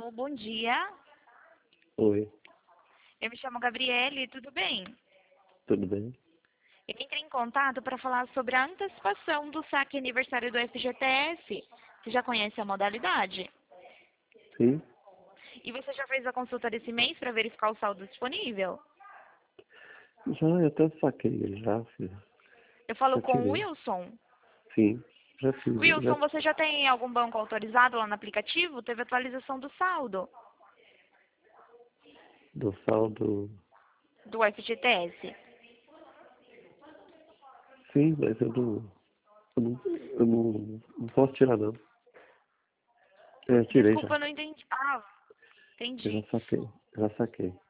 Alô, bom dia. Oi, Eu me chamo Gabriele, tudo bem? tudo bem? Eu entrei em contato para falar sobre a antecipação do saque aniversário do FGTS. Você já conhece a modalidade? Sim, E você já fez a consulta desse mês para verificar o saldo disponível? já eu até saquei ele, já fiz, Eu falo já com o tirei. Wilson. Sim, já fiz, já Wilson, você já tem algum banco autorizado lá no aplicativo? Teve atualização do saldo do saldo. do FGTS. Sim, mas eu não posso tirar não. É, tirei já. Desculpa, eu não entendi. Ah, Eu já entendi. saquei, já saquei.